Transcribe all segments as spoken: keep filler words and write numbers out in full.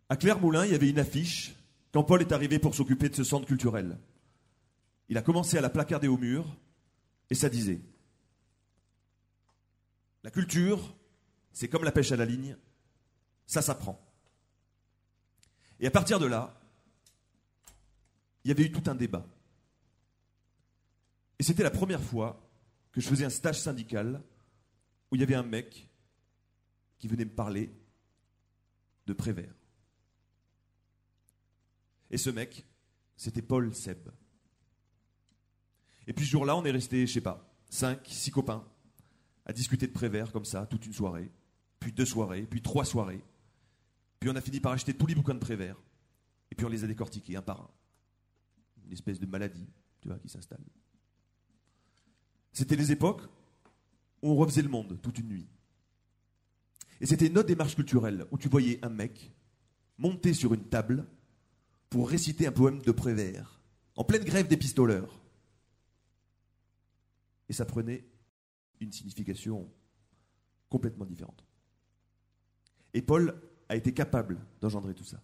À Clermont-Moulin, il y avait une affiche quand Paul est arrivé pour s'occuper de ce centre culturel. Il a commencé à la placarder au mur et ça disait « La culture, c'est comme la pêche à la ligne, ça s'apprend. » Et à partir de là, il y avait eu tout un débat. Et c'était la première fois que je faisais un stage syndical où il y avait un mec qui venait me parler de Prévert. Et ce mec, c'était Paul Seb. Et puis ce jour-là, on est resté, je sais pas, cinq, six copains à discuter de Prévert comme ça, toute une soirée, puis deux soirées, puis trois soirées. Puis on a fini par acheter tous les bouquins de Prévert. Et puis on les a décortiqués un par un. Une espèce de maladie, tu vois, qui s'installe. C'était les époques où on refaisait le monde toute une nuit. Et c'était une autre démarche culturelle où tu voyais un mec monter sur une table pour réciter un poème de Prévert, en pleine grève des pistoleurs. Et ça prenait une signification complètement différente. Et Paul a été capable d'engendrer tout ça.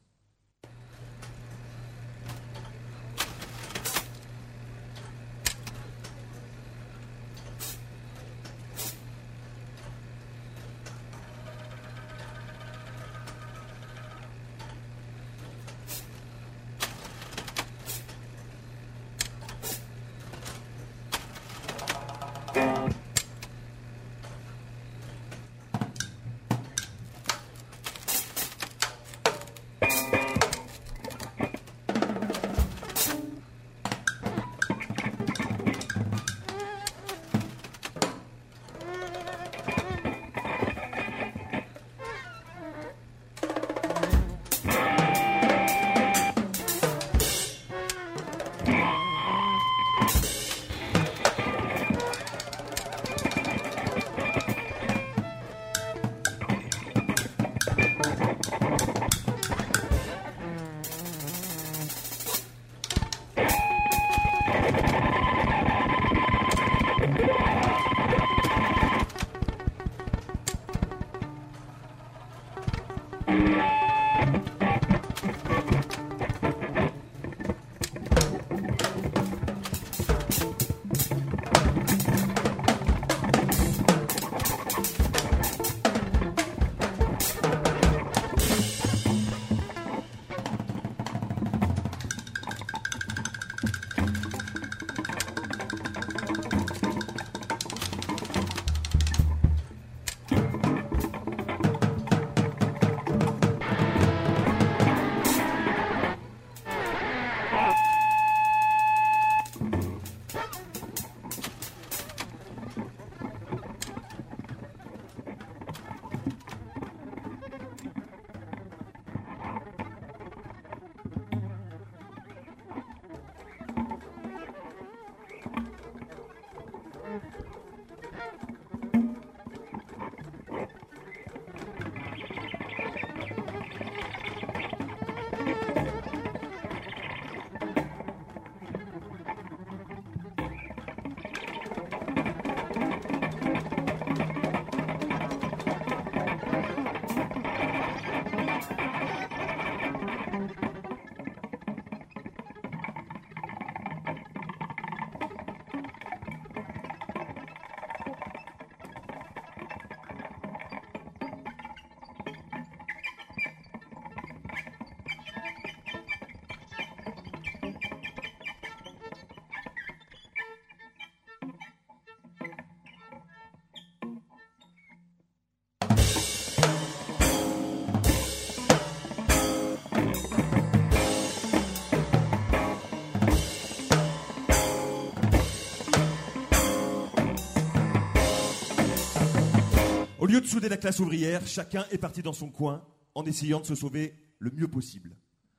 Au lieu de souder la classe ouvrière, chacun est parti dans son coin en essayant de se sauver le mieux possible.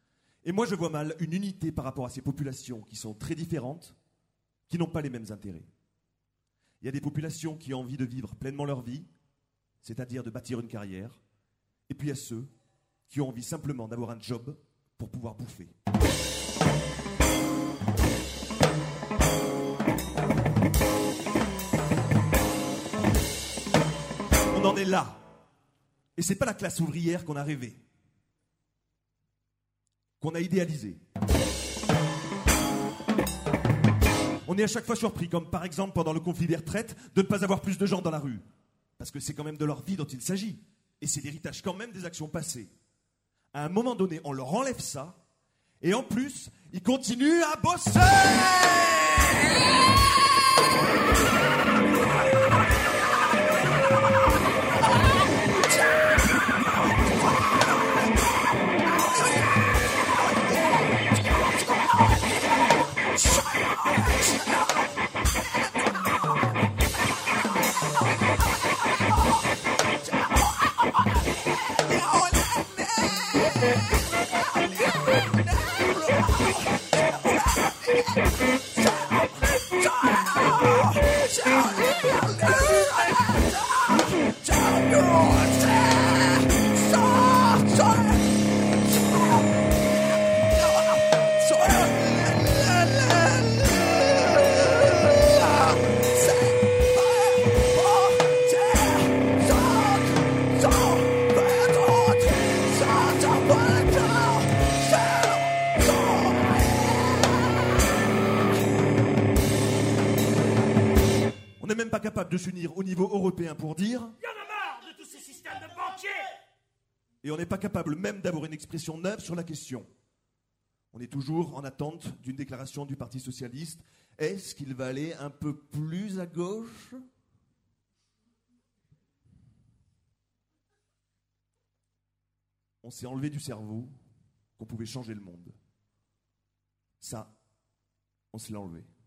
Et moi, je vois mal une unité par rapport à ces populations qui sont très différentes, qui n'ont pas les mêmes intérêts. Il y a des populations qui ont envie de vivre pleinement leur vie, c'est-à-dire de bâtir une carrière, et puis il y a ceux qui ont envie simplement d'avoir un job pour pouvoir bouffer. On en est là. Et c'est pas la classe ouvrière qu'on a rêvé. qu'on a idéalisé. On est à chaque fois surpris, comme par exemple pendant le conflit des retraites, de ne pas avoir plus de gens dans la rue. Parce que c'est quand même de leur vie dont il s'agit. Et c'est l'héritage quand même des actions passées. À un moment donné, on leur enlève ça, et en plus, ils continuent à bosser! On n'est même pas capable de s'unir au niveau européen pour dire Il y en a marre de tous ces systèmes de banquiers. Et on n'est pas capable même d'avoir une expression neuve sur la question. On est toujours en attente d'une déclaration du Parti socialiste. Est-ce qu'il va aller un peu plus à gauche ? On s'est enlevé du cerveau qu'on pouvait changer le monde. Ça, on se l'a enlevé.